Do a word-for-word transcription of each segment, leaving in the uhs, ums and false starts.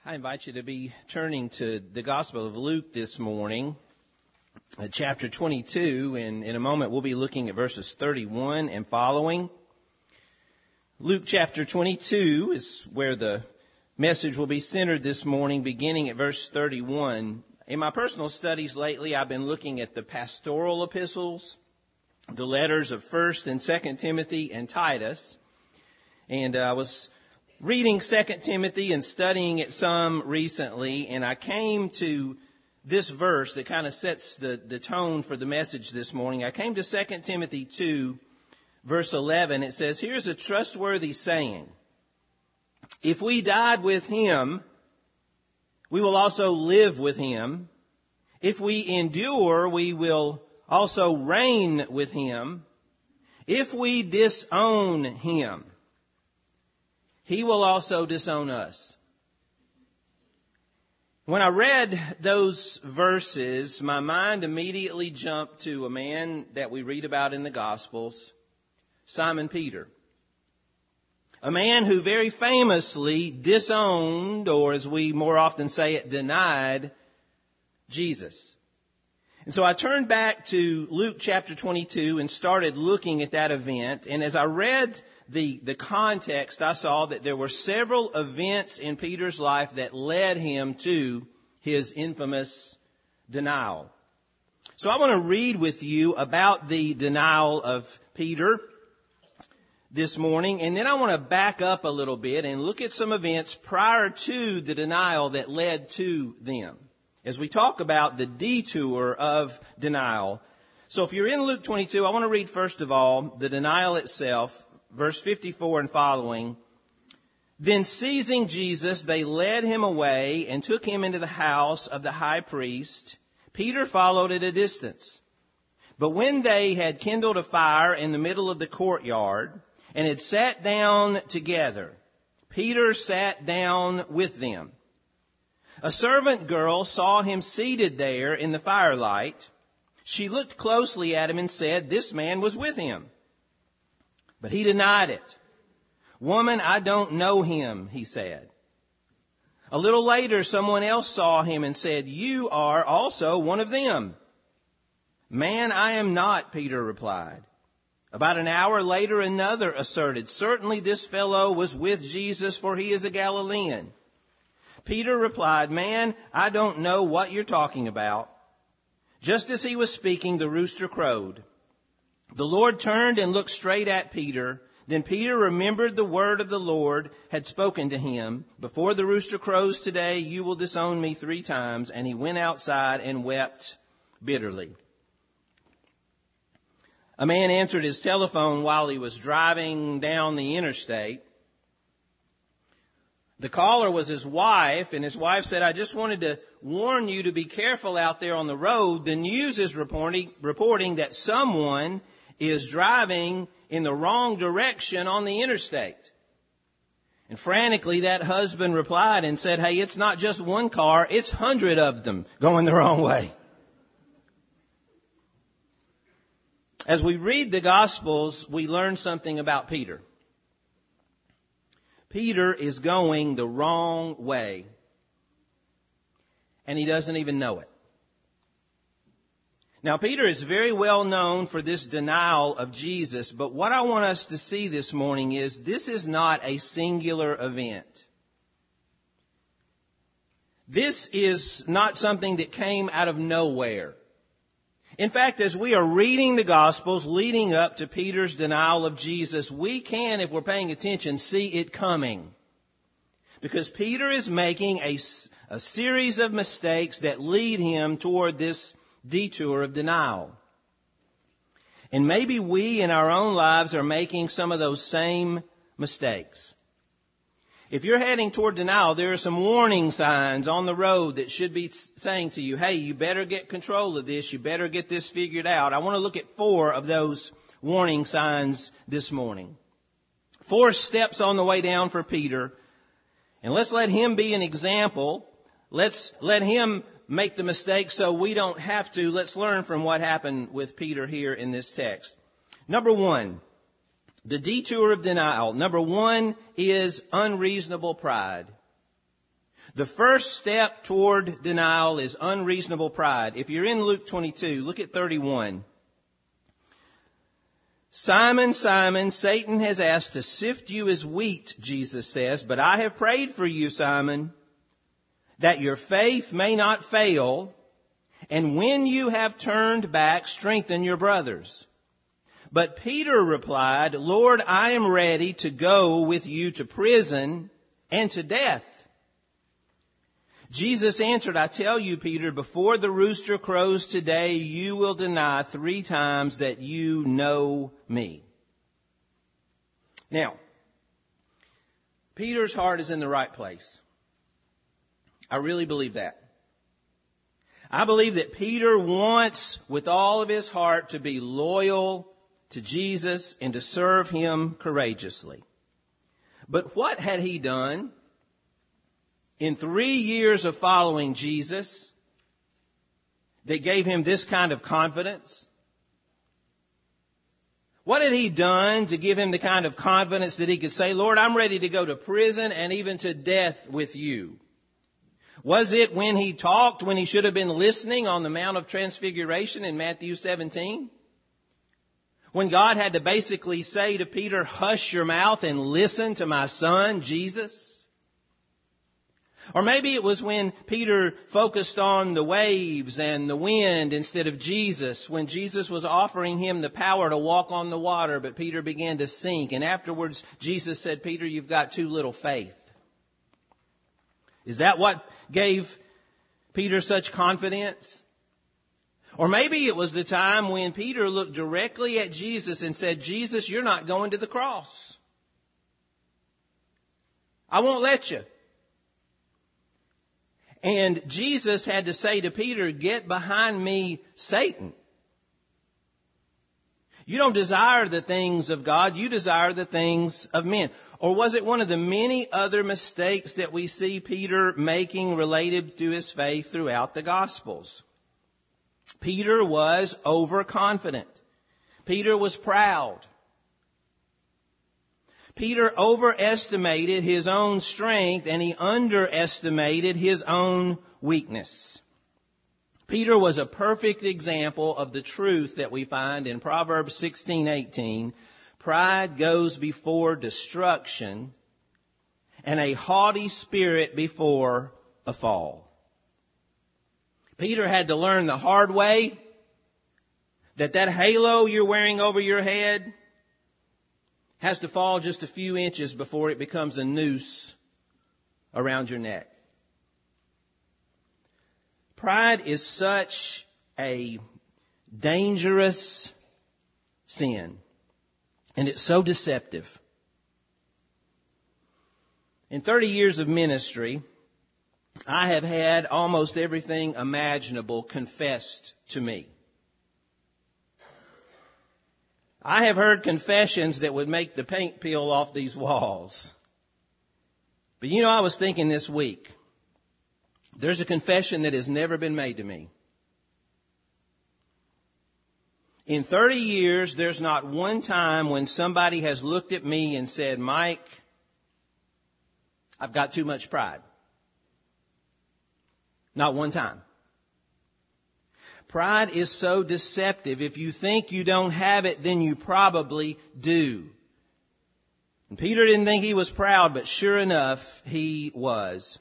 I invite you to be turning to the Gospel of Luke this morning, uh, chapter twenty-two, and in a moment we'll be looking at verses thirty-one and following. Luke chapter twenty-two is where the message will be centered this morning, beginning at verse thirty-one. In my personal studies lately, I've been looking at the pastoral epistles, the letters of First and Second Timothy and Titus, and uh, I was reading Second Timothy and studying it some recently, and I came to this verse that kind of sets the, the tone for the message this morning. I came to Second Timothy two, verse eleven. It says, "Here's a trustworthy saying. If we died with him, we will also live with him. If we endure, we will also reign with him. If we disown him, he will also disown us." When I read those verses, my mind immediately jumped to a man that we read about in the Gospels, Simon Peter. A man who very famously disowned, or as we more often say it, denied Jesus. And so I turned back to Luke chapter twenty-two and started looking at that event. And as I read the, the context, I saw that there were several events in Peter's life that led him to his infamous denial. So I want to read with you about the denial of Peter this morning, and then I want to back up a little bit and look at some events prior to the denial that led to them, as we talk about the detour of denial. So if you're in Luke twenty-two, I want to read first of all the denial itself, verse fifty-four and following. "Then seizing Jesus, they led him away and took him into the house of the high priest. Peter followed at a distance. But when they had kindled a fire in the middle of the courtyard and had sat down together, Peter sat down with them. A servant girl saw him seated there in the firelight. She looked closely at him and said, 'This man was with him.' But he denied it. 'Woman, I don't know him,' he said. A little later, someone else saw him and said, 'You are also one of them.' 'Man, I am not,' Peter replied. About an hour later, another asserted, 'Certainly this fellow was with Jesus, for he is a Galilean.' Peter replied, 'Man, I don't know what you're talking about.' Just as he was speaking, the rooster crowed. The Lord turned and looked straight at Peter. Then Peter remembered the word of the Lord had spoken to him, 'Before the rooster crows today, you will disown me three times.' And he went outside and wept bitterly." A man answered his telephone while he was driving down the interstate. The caller was his wife, and his wife said, "I just wanted to warn you to be careful out there on the road. The news is reporting, reporting that someone is driving in the wrong direction on the interstate." And frantically, that husband replied and said, "Hey, it's not just one car, it's a hundred of them going the wrong way." As we read the Gospels, we learn something about Peter. Peter is going the wrong way, and he doesn't even know it. Now, Peter is very well known for this denial of Jesus, but what I want us to see this morning is this is not a singular event. This is not something that came out of nowhere. In fact, as we are reading the Gospels leading up to Peter's denial of Jesus, we can, if we're paying attention, see it coming. Because Peter is making a, a series of mistakes that lead him toward this detour of denial. And maybe we in our own lives are making some of those same mistakes. If you're heading toward denial, there are some warning signs on the road that should be saying to you, hey, you better get control of this. You better get this figured out. I want to look at four of those warning signs this morning. Four steps on the way down for Peter. And let's let him be an example. Let's let him make the mistake so we don't have to. Let's learn from what happened with Peter here in this text. Number one, the detour of denial. Number one is unreasonable pride. The first step toward denial is unreasonable pride. If you're in Luke twenty-two, look at thirty-one. Simon, Simon, Satan has asked to sift you as wheat, Jesus says, but I have prayed for you, Simon, that your faith may not fail, and when you have turned back, strengthen your brothers. But Peter replied, Lord, I am ready to go with you to prison and to death. Jesus answered, I tell you, Peter, before the rooster crows today, you will deny three times that you know me. Now, Peter's heart is in the right place. I really believe that. I believe that Peter wants with all of his heart to be loyal to Jesus and to serve him courageously. But what had he done in three years of following Jesus that gave him this kind of confidence? What had he done to give him the kind of confidence that he could say, Lord, I'm ready to go to prison and even to death with you? Was it when he talked, when he should have been listening on the Mount of Transfiguration in Matthew seventeen? When God had to basically say to Peter, hush your mouth and listen to my son, Jesus? Or maybe it was when Peter focused on the waves and the wind instead of Jesus, when Jesus was offering him the power to walk on the water, but Peter began to sink. And afterwards, Jesus said, Peter, you've got too little faith. Is that what gave Peter such confidence? Or maybe it was the time when Peter looked directly at Jesus and said, Jesus, you're not going to the cross. I won't let you. And Jesus had to say to Peter, get behind me, Satan. You don't desire the things of God, you desire the things of men. Or was it one of the many other mistakes that we see Peter making related to his faith throughout the Gospels? Peter was overconfident. Peter was proud. Peter overestimated his own strength and he underestimated his own weakness. Peter was a perfect example of the truth that we find in Proverbs sixteen eighteen. Pride goes before destruction, and a haughty spirit before a fall. Peter had to learn the hard way that that halo you're wearing over your head has to fall just a few inches before it becomes a noose around your neck. Pride is such a dangerous sin, and it's so deceptive. In thirty years of ministry, I have had almost everything imaginable confessed to me. I have heard confessions that would make the paint peel off these walls. But you know, I was thinking this week, there's a confession that has never been made to me. In thirty years, there's not one time when somebody has looked at me and said, Mike, I've got too much pride. Not one time. Pride is so deceptive. If you think you don't have it, then you probably do. And Peter didn't think he was proud, but sure enough, he was.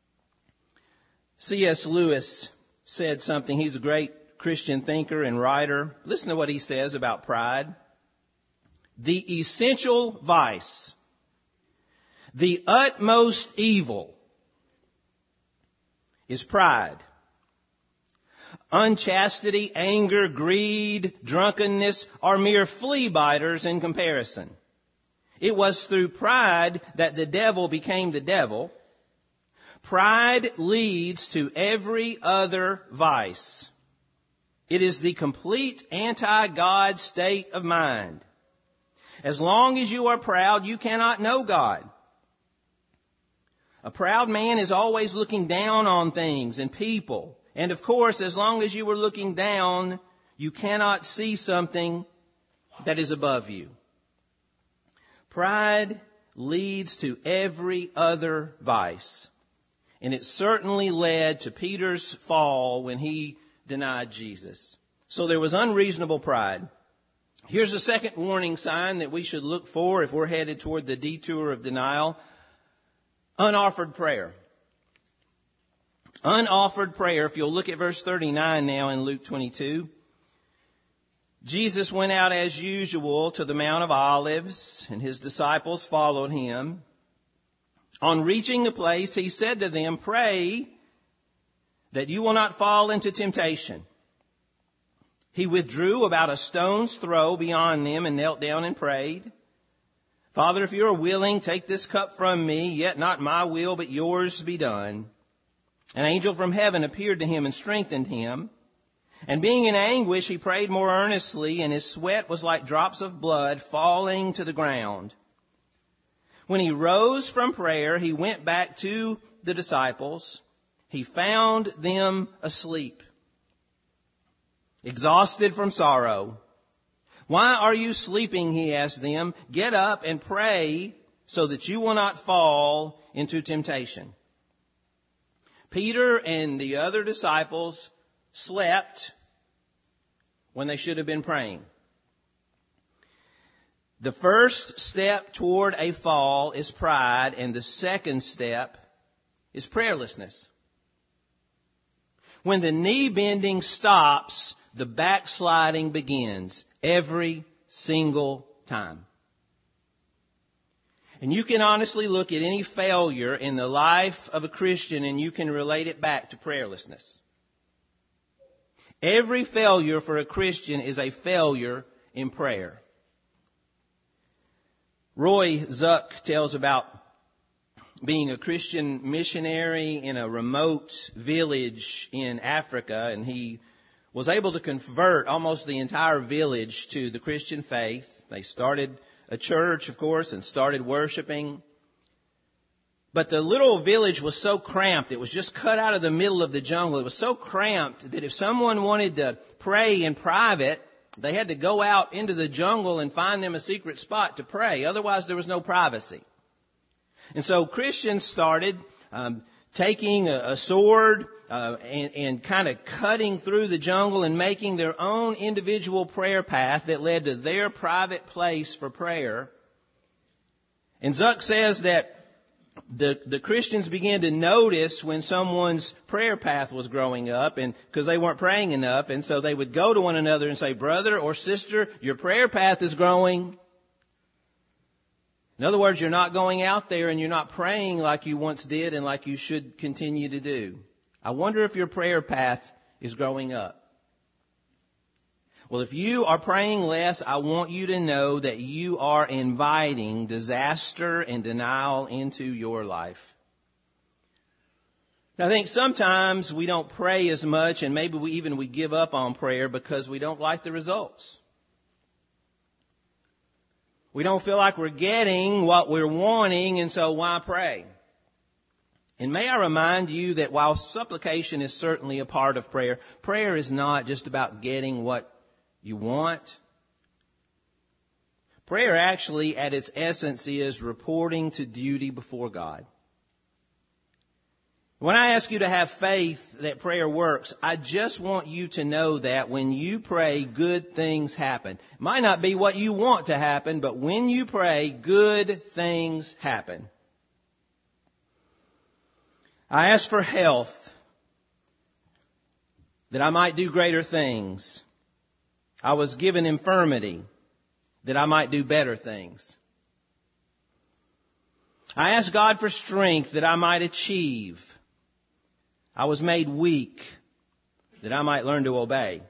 C S Lewis said something. He's a great Christian thinker and writer. Listen to what he says about pride. The essential vice, the utmost evil, is pride. Unchastity, anger, greed, drunkenness are mere flea biters in comparison. It was through pride that the devil became the devil. Pride leads to every other vice. It is the complete anti-God state of mind. As long as you are proud, you cannot know God. A proud man is always looking down on things and people. And of course, as long as you are looking down, you cannot see something that is above you. Pride leads to every other vice. And it certainly led to Peter's fall when he denied Jesus. So there was unreasonable pride. Here's the second warning sign that we should look for if we're headed toward the detour of denial. Unoffered prayer. Unoffered prayer. If you'll look at verse thirty-nine now in Luke twenty-two. Jesus went out as usual to the Mount of Olives, and his disciples followed him. On reaching the place, he said to them, "Pray that you will not fall into temptation." He withdrew about a stone's throw beyond them and knelt down and prayed, "Father, if you are willing, take this cup from me, yet not my will, but yours be done." An angel from heaven appeared to him and strengthened him. And being in anguish, he prayed more earnestly, and his sweat was like drops of blood falling to the ground. When he rose from prayer, he went back to the disciples. He found them asleep, exhausted from sorrow. "Why are you sleeping?" he asked them. "Get up and pray so that you will not fall into temptation." Peter and the other disciples slept when they should have been praying. The first step toward a fall is pride, and the second step is prayerlessness. When the knee bending stops, the backsliding begins every single time. And you can honestly look at any failure in the life of a Christian and you can relate it back to prayerlessness. Every failure for a Christian is a failure in prayer. Roy Zuck tells about being a Christian missionary in a remote village in Africa, and he was able to convert almost the entire village to the Christian faith. They started a church, of course, and started worshiping. But the little village was so cramped, it was just cut out of the middle of the jungle. It was so cramped that if someone wanted to pray in private, they had to go out into the jungle and find them a secret spot to pray. Otherwise, there was no privacy. And so Christians started um, taking a, a sword uh, and, and kind of cutting through the jungle and making their own individual prayer path that led to their private place for prayer. And Zuck says that The, the Christians began to notice when someone's prayer path was growing up, and because they weren't praying enough, and so they would go to one another and say, "Brother or sister, your prayer path is growing." In other words, you're not going out there and you're not praying like you once did and like you should continue to do. I wonder if your prayer path is growing up. Well, if you are praying less, I want you to know that you are inviting disaster and denial into your life. Now, I think sometimes we don't pray as much, and maybe we even we give up on prayer because we don't like the results. We don't feel like we're getting what we're wanting, and so why pray? And may I remind you that while supplication is certainly a part of prayer, prayer is not just about getting what you want. Prayer actually, at its essence, is reporting to duty before God. When I ask you to have faith that prayer works, I just want you to know that when you pray, good things happen. It might not be what you want to happen, but when you pray, good things happen. I ask for health that I might do greater things. I was given infirmity that I might do better things. I asked God for strength that I might achieve. I was made weak that I might learn to obey.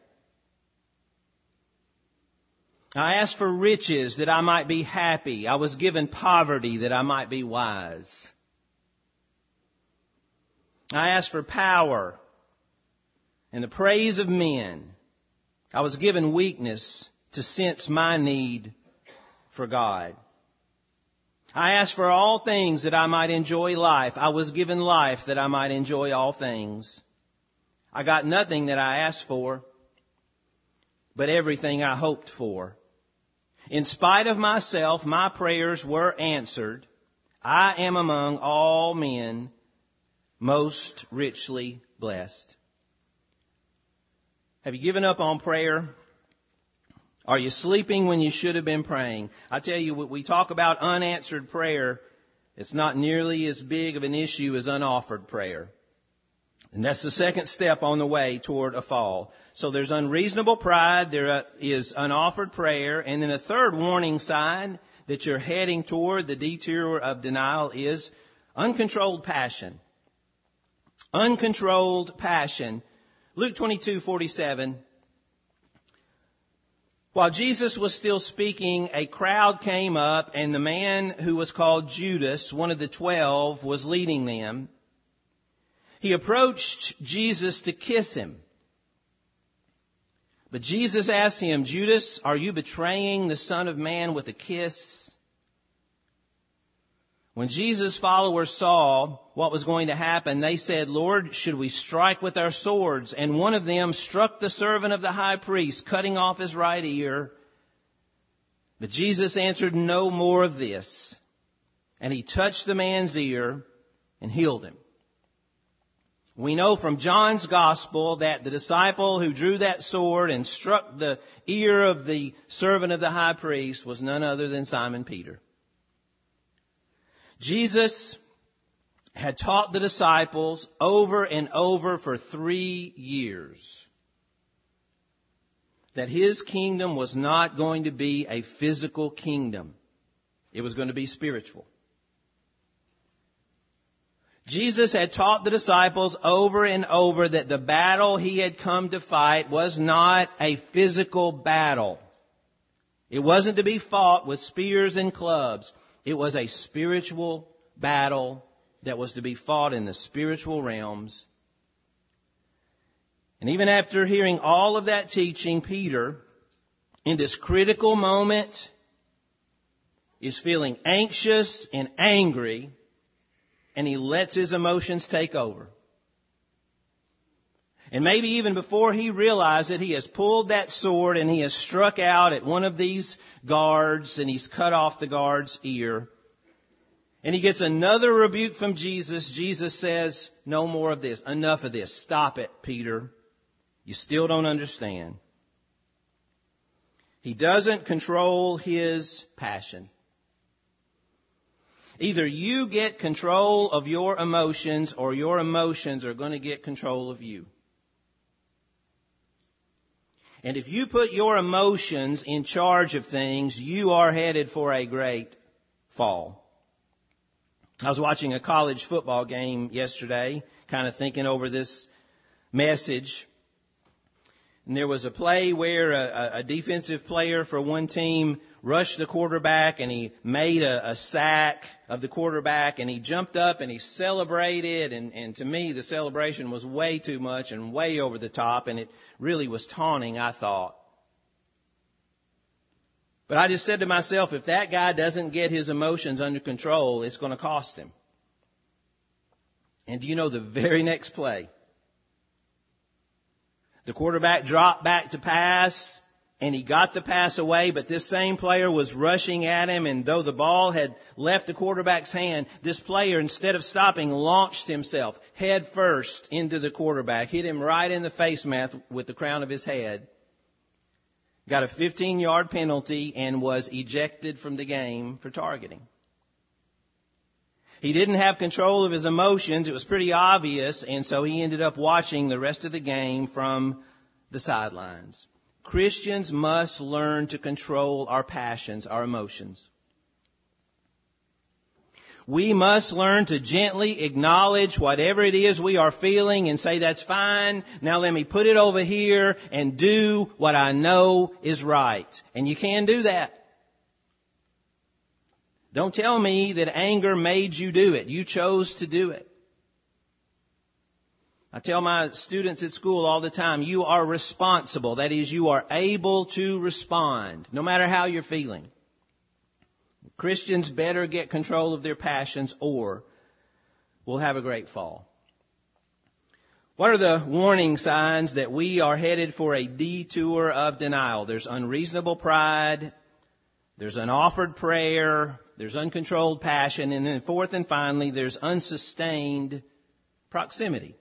I asked for riches that I might be happy. I was given poverty that I might be wise. I asked for power and the praise of men. I was given weakness to sense my need for God. I asked for all things that I might enjoy life. I was given life that I might enjoy all things. I got nothing that I asked for, but everything I hoped for. In spite of myself, my prayers were answered. I am among all men most richly blessed. Have you given up on prayer? Are you sleeping when you should have been praying? I tell you, when we talk about unanswered prayer, it's not nearly as big of an issue as unoffered prayer. And that's the second step on the way toward a fall. So there's unreasonable pride, there is unoffered prayer, and then a third warning sign that you're heading toward the detour of denial is uncontrolled passion. Uncontrolled passion. Luke twenty-two forty-seven. While Jesus was still speaking, a crowd came up, and the man who was called Judas, one of the twelve, was leading them. He approached Jesus to kiss him. But Jesus asked him, Judas, are you betraying the Son of Man with a kiss? When Jesus' followers saw what was going to happen, they said, Lord, should we strike with our swords? And one of them struck the servant of the high priest, cutting off his right ear. But Jesus answered, no more of this. And he touched the man's ear and healed him. We know from John's gospel that the disciple who drew that sword and struck the ear of the servant of the high priest was none other than Simon Peter. Jesus had taught the disciples over and over for three years that his kingdom was not going to be a physical kingdom. It was going to be spiritual. Jesus had taught the disciples over and over that the battle he had come to fight was not a physical battle. It wasn't to be fought with spears and clubs. It was a spiritual battle that was to be fought in the spiritual realms. And even after hearing all of that teaching, Peter, in this critical moment, is feeling anxious and angry, and he lets his emotions take over. And maybe even before he realized it, he has pulled that sword and he has struck out at one of these guards and he's cut off the guard's ear. And he gets another rebuke from Jesus. Jesus says, no more of this. Enough of this. Stop it, Peter. You still don't understand. He doesn't control his passion. Either you get control of your emotions or your emotions are going to get control of you. And if you put your emotions in charge of things, you are headed for a great fall. I was watching a college football game yesterday, kind of thinking over this message. And there was a play where a, a defensive player for one team rushed the quarterback and he made a, a sack of the quarterback and he jumped up and he celebrated. And, and to me, the celebration was way too much and way over the top, and it really was taunting, I thought. But I just said to myself, if that guy doesn't get his emotions under control, it's going to cost him. And do you know the very next play? The quarterback dropped back to pass, and he got the pass away, but this same player was rushing at him, and though the ball had left the quarterback's hand, this player, instead of stopping, launched himself head first into the quarterback, hit him right in the face mask with the crown of his head, got a fifteen-yard penalty, and was ejected from the game for targeting. He didn't have control of his emotions. It was pretty obvious, and so he ended up watching the rest of the game from the sidelines. Christians must learn to control our passions, our emotions. We must learn to gently acknowledge whatever it is we are feeling and say, that's fine. Now let me put it over here and do what I know is right. And you can do that. Don't tell me that anger made you do it. You chose to do it. I tell my students at school all the time, you are responsible. That is, you are able to respond, no matter how you're feeling. Christians better get control of their passions or we'll have a great fall. What are the warning signs that we are headed for a detour of denial? There's unreasonable pride. There's unoffered prayer. There's uncontrolled passion. And then fourth and finally, there's unsustained proximity.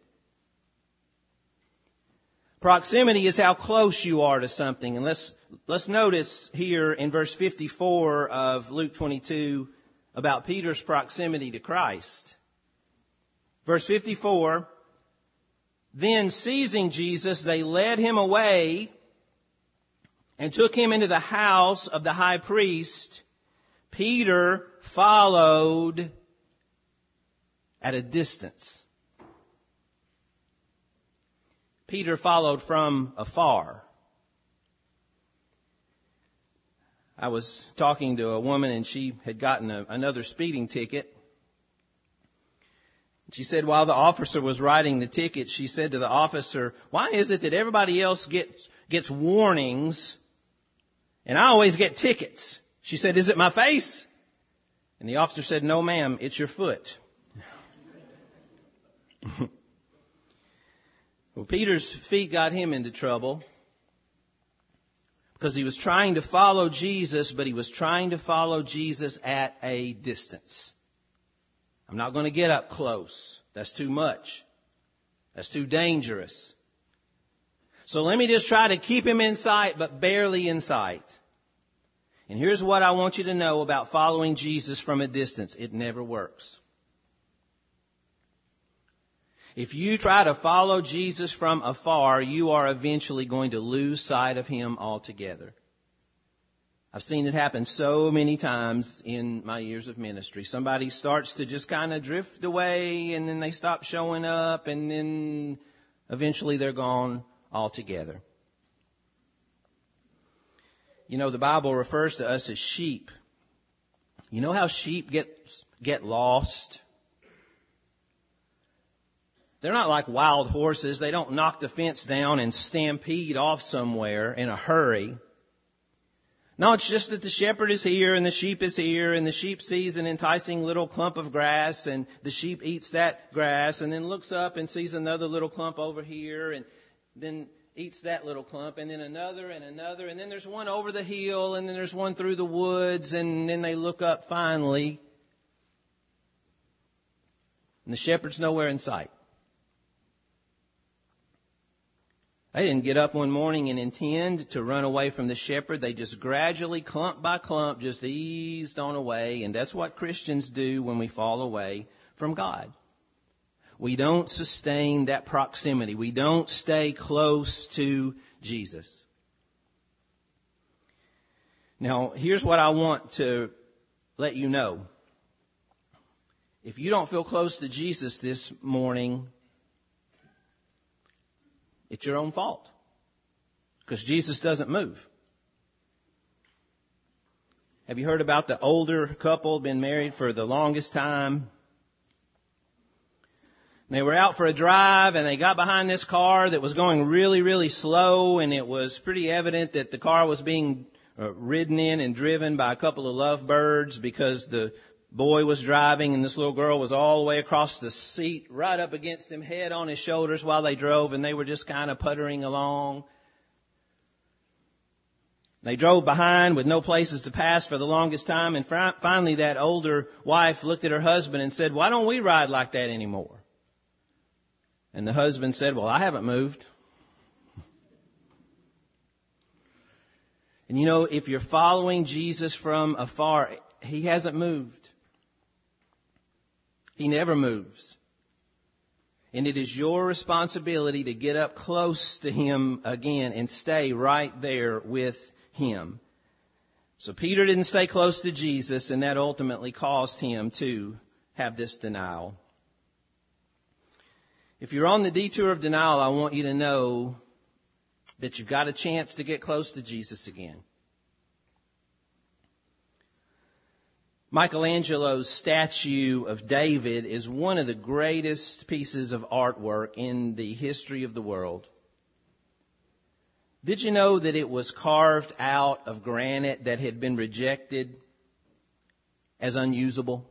Proximity is how close you are to something. And let's, let's notice here in verse fifty-four of Luke twenty-two about Peter's proximity to Christ. Verse fifty-four, then seizing Jesus, they led him away and took him into the house of the high priest. Peter followed at a distance. Peter followed from afar. I was talking to a woman and she had gotten a, another speeding ticket. She said while the officer was writing the ticket, she said to the officer, why is it that everybody else gets, gets warnings and I always get tickets? She said, is it my face? And the officer said, no ma'am, it's your foot. Well, Peter's feet got him into trouble because he was trying to follow Jesus, but he was trying to follow Jesus at a distance. I'm not going to get up close. That's too much. That's too dangerous. So let me just try to keep him in sight, but barely in sight. And here's what I want you to know about following Jesus from a distance. It never works. If you try to follow Jesus from afar, you are eventually going to lose sight of him altogether. I've seen it happen so many times in my years of ministry. Somebody starts to just kind of drift away and then they stop showing up and then eventually they're gone altogether. You know, the Bible refers to us as sheep. You know how sheep get, get lost? They're not like wild horses. They don't knock the fence down and stampede off somewhere in a hurry. No, it's just that the shepherd is here and the sheep is here and the sheep sees an enticing little clump of grass and the sheep eats that grass and then looks up and sees another little clump over here and then eats that little clump and then another and another and then there's one over the hill and then there's one through the woods and then they look up finally and the shepherd's nowhere in sight. They didn't get up one morning and intend to run away from the shepherd. They just gradually, clump by clump, just eased on away. And that's what Christians do when we fall away from God. We don't sustain that proximity. We don't stay close to Jesus. Now, here's what I want to let you know. If you don't feel close to Jesus this morning, it's your own fault because Jesus doesn't move. Have you heard about the older couple, been married for the longest time? They were out for a drive and they got behind this car that was going really, really slow, and it was pretty evident that the car was being uh, ridden in and driven by a couple of lovebirds because the boy was driving and this little girl was all the way across the seat, right up against him, head on his shoulders while they drove, and they were just kind of puttering along. They drove behind with no places to pass for the longest time, and fi- finally that older wife looked at her husband and said, why don't we ride like that anymore? And the husband said, well, I haven't moved. And you know, if you're following Jesus from afar, he hasn't moved. He never moves. And it is your responsibility to get up close to him again and stay right there with him. So Peter didn't stay close to Jesus, and that ultimately caused him to have this denial. If you're on the detour of denial, I want you to know that you've got a chance to get close to Jesus again. Michelangelo's statue of David is one of the greatest pieces of artwork in the history of the world. Did you know that it was carved out of granite that had been rejected as unusable?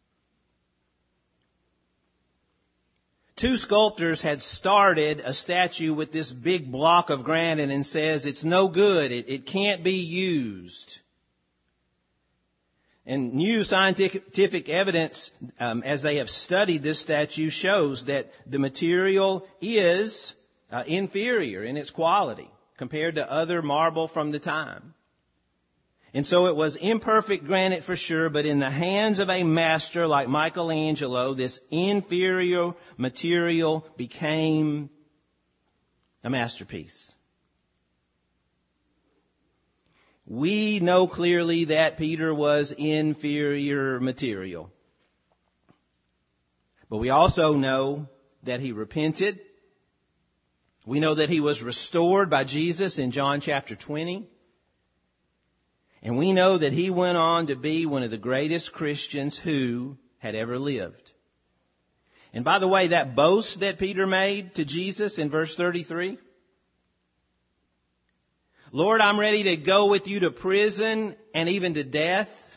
Two sculptors had started a statue with this big block of granite and says it's no good, it, it can't be used. And new scientific evidence, um, as they have studied this statue, shows that the material is uh, inferior in its quality compared to other marble from the time. And so it was imperfect granite for sure, but in the hands of a master like Michelangelo, this inferior material became a masterpiece. We know clearly that Peter was inferior material. But we also know that he repented. We know that he was restored by Jesus in John chapter twenty. And we know that he went on to be one of the greatest Christians who had ever lived. And by the way, that boast that Peter made to Jesus in verse thirty-three, Lord, I'm ready to go with you to prison and even to death.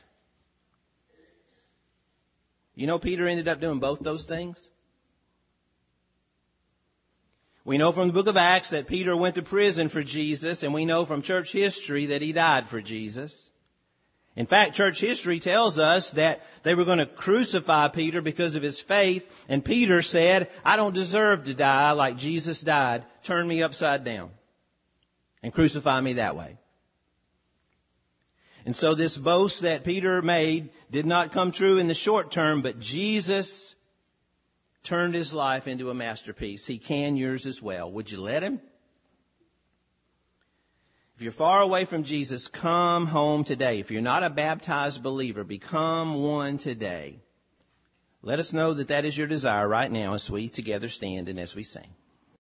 You know, Peter ended up doing both those things. We know from the book of Acts that Peter went to prison for Jesus, and we know from church history that he died for Jesus. In fact, church history tells us that they were going to crucify Peter because of his faith, and Peter said, I don't deserve to die like Jesus died. Turn me upside down and crucify me that way. And so this boast that Peter made did not come true in the short term, but Jesus turned his life into a masterpiece. He can yours as well. Would you let him? If you're far away from Jesus, come home today. If you're not a baptized believer, become one today. Let us know that that is your desire right now as we together stand and as we sing.